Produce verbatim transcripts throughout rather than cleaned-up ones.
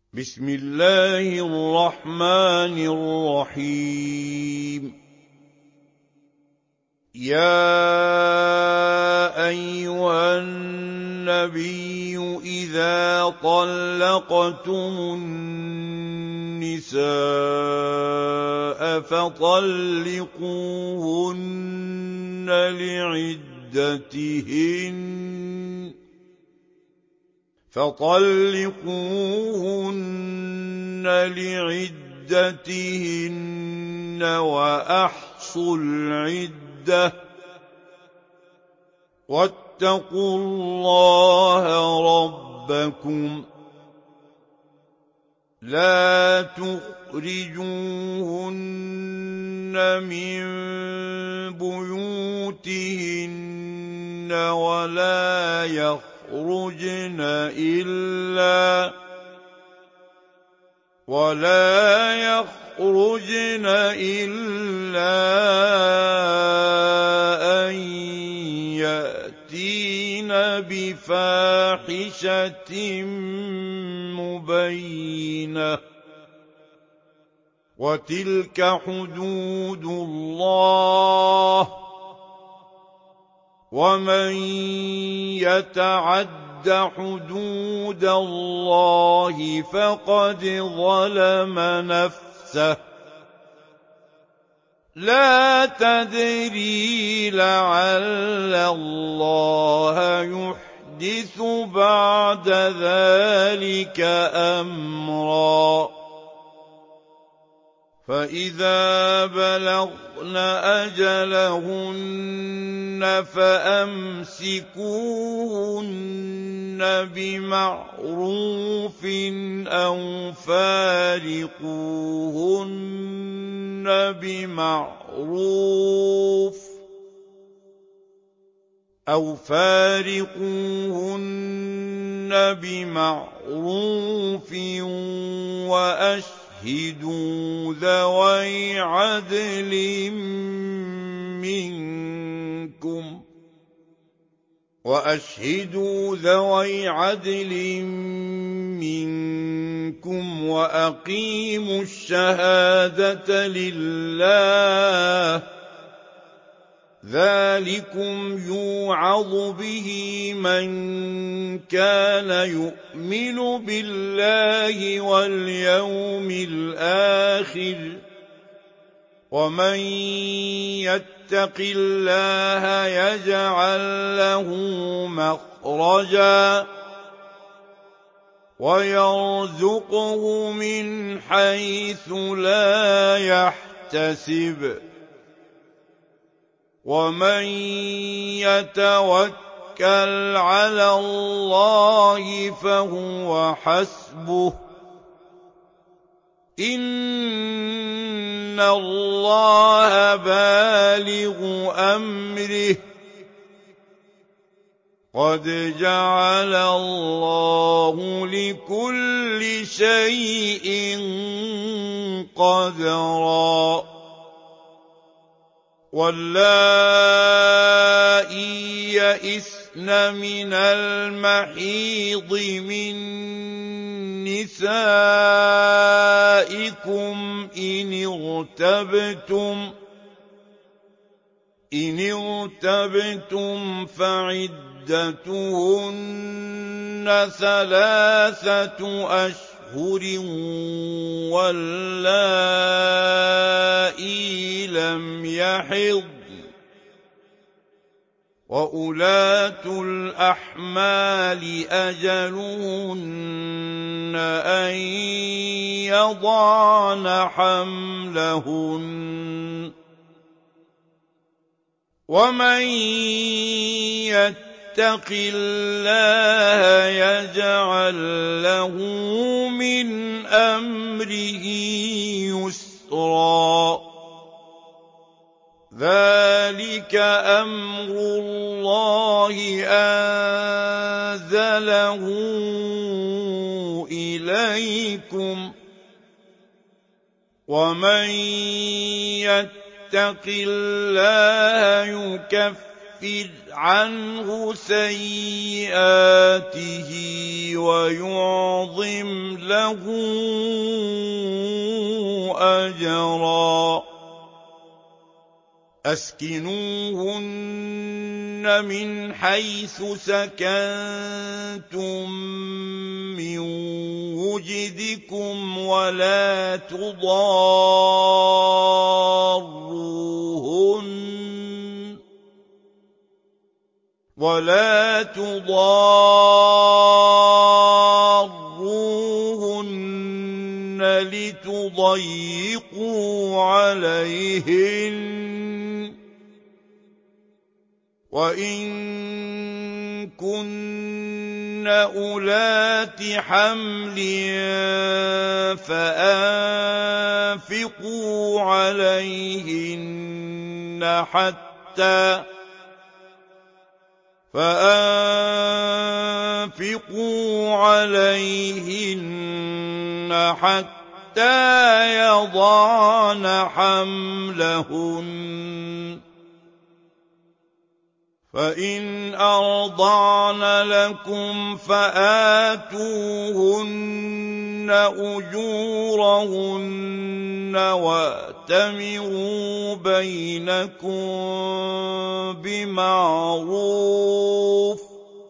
بسم الله الرحمن الرحيم. يا أيها النبي إذا طلقتم النساء فطلقوهن لعدتهن فطلقوهن لعدتهن وأحصوا العدة واتقوا الله ربكم لا تخرجوهن من بيوتهن ولا يخرجن يخرجن إلا ولا يخرجن إلا أن يأتين بفاحشة مبينة وتلك حدود الله ومن يتعد حدود الله فقد ظلم نفسه لا تدري لعل الله يحدث بعد ذلك أمرا فإذا بلغن أجلهن فأمسكوهن بمعروف أو فارقوهن بمعروف أو فارقوهن بمعروف وأشهدوا أشهدوا ذوي عدل منكم وأشهدوا ذوي عدل منكم وأقيموا الشهادة لله ذلكم يوعظ به من كان يؤمن بالله واليوم الآخر ومن يتق الله يجعل له مخرجا ويرزقه من حيث لا يحتسب ومن يتوكل على الله فهو حسبه إن الله بالغ أمره قد جعل الله لكل شيء قدرا واللائي يئسن من المحيض من نسائكم إن ارتبتم إن ارتبتم فعدتهن ثلاثة أشهر واللائي لم يحضن وأولاة الأحمال أجلهن أن يضعن حملهن ومن يتق الله يجعل له من أمره يسرا ذلك أمر الله أنزله إليكم ومن يتق الله يكفر يُكَفِّرْ عَنْهُ سَيِّئَاتِهِ وَيُعْظِمْ لَهُ أَجْرًا أَسْكِنُوهُنَّ مِنْ حَيْثُ سَكَنتُم مِّن وُجْدِكُمْ وَلَا تُضَارُّوهُنَّ وَلَا تُضَارُّوهُنَّ لِتُضَيِّقُوا عَلَيْهِنَّ وَإِن كُنَّ أُولَاتِ حَمْلٍ فَأَنفِقُوا عَلَيْهِنَّ حَتَّىٰ فَأَنفِقُوا عَلَيْهِنَّ حَتَّىٰ يَضَعْنَ حَمْلَهُنَّ فَإِنْ أَرْضَعْنَ لَكُمْ فَآتُوهُنَّ أُجُورَهُنَّ وَأْتَمِرُوا بَيْنَكُم بِمَعْرُوفٍ ۖ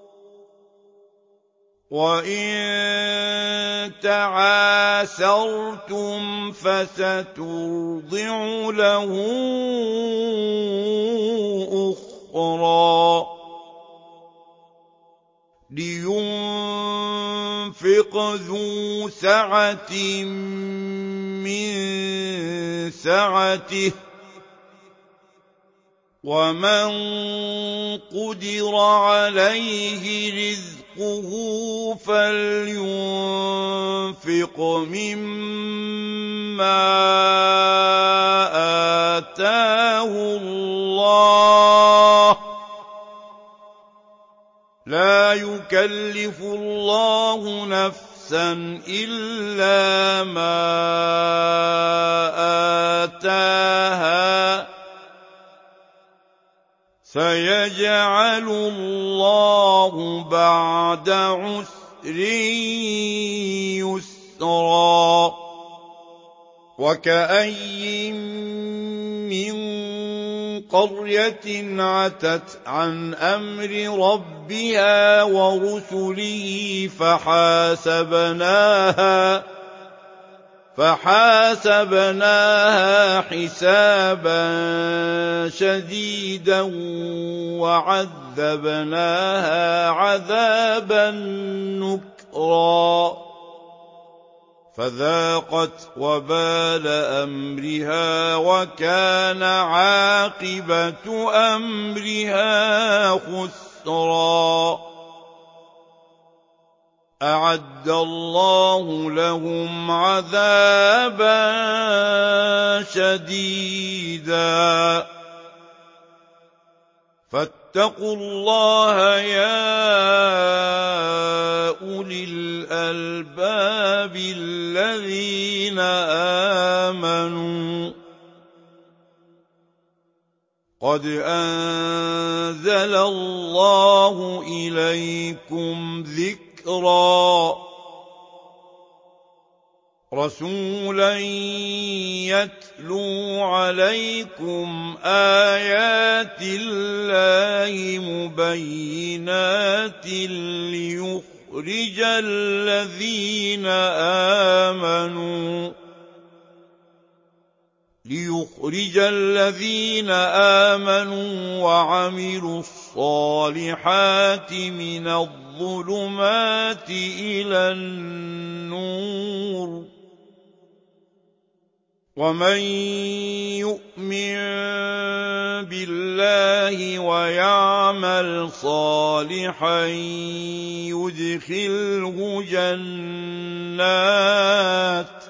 وَإِن تَعَاسَرْتُمْ فَسَتُرْضِعُ لَهُ أُخْرَىٰ لِيُنفِقْ ذُو سَعَةٍ مِّن سَعَتِهِ ۖ وَمَن قُدِرَ عَلَيْهِ رِزْقُهُ فَلْيُنفِقْ مِمَّا آتَاهُ اللَّهُ ۚ لَا يُكَلِّفُ اللَّهُ نَفْسًا إِلَّا مَا آتَاهَا ۚ سَيَجْعَلُ اللَّهُ بَعْدَ عُسْرٍ يُسْرًا وَكَأَيِّن مِّن قَرْيَةٍ عَتَتْ عَنْ أَمْرِ رَبِّهَا وَرُسُلِهِ فَحَاسَبْنَاهَا فَحَاسَبْنَاهَا حِسَابًا شَدِيدًا وَعَذَّبْنَاهَا عَذَابًا نُّكْرًا فَذَاقَتْ وَبَالَ أَمْرِهَا وَكَانَ عَاقِبَةُ أَمْرِهَا خُسْرًا أَعَدَّ اللَّهُ لَهُمْ عَذَابًا شَدِيدًا فَاتَّقُوا اللَّهَ يَا أُولِي الْأَلْبَابِ الَّذِينَ آمَنُوا قَدْ أَنزَلَ اللَّهُ إِلَيْكُمْ ذِكْرًا رَّسُولًا يَتْلُو عَلَيْكُمْ آيَاتِ اللَّهِ مُبَيِّنَاتٍ لِّيُخْرِجَ الَّذِينَ آمَنُوا لِيُخْرِجَ الَّذِينَ آمَنُوا وَعَمِلُوا الصَّالِحَاتِ مِنَ الظُّلُمَاتِ إِلَى النُّورِ ۚ وَمَن يُؤْمِن بِاللَّهِ وَيَعْمَلْ صَالِحًا يُدْخِلْهُ جَنَّاتٍ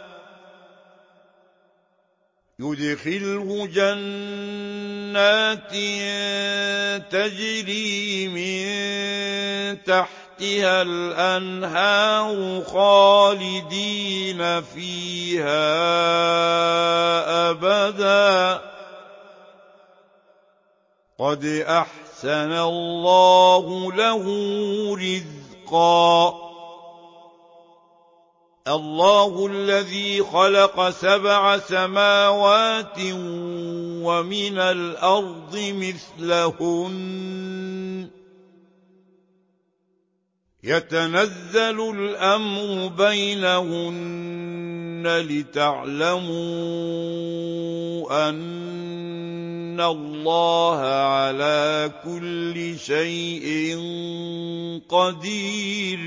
يُدْخِلْهُ جَنَّاتٍ تَجْرِي مِن تَحْتِهَا الْأَنْهَارُ خَالِدِينَ فِيهَا أَبَدًا ۖ قَدْ أَحْسَنَ فأحسن الله له رزقا الله الذي خلق سبع سماوات ومن الأرض مثلهن يتنزل الأمر بينهن لتعلموا أن الله على كل شيء قدير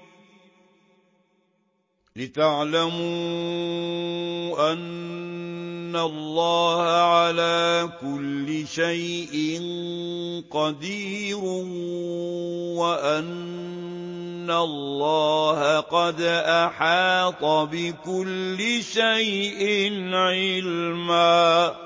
لتعلموا أن الله على كل شيء قدير وأن الله قد أحاط بكل شيء علما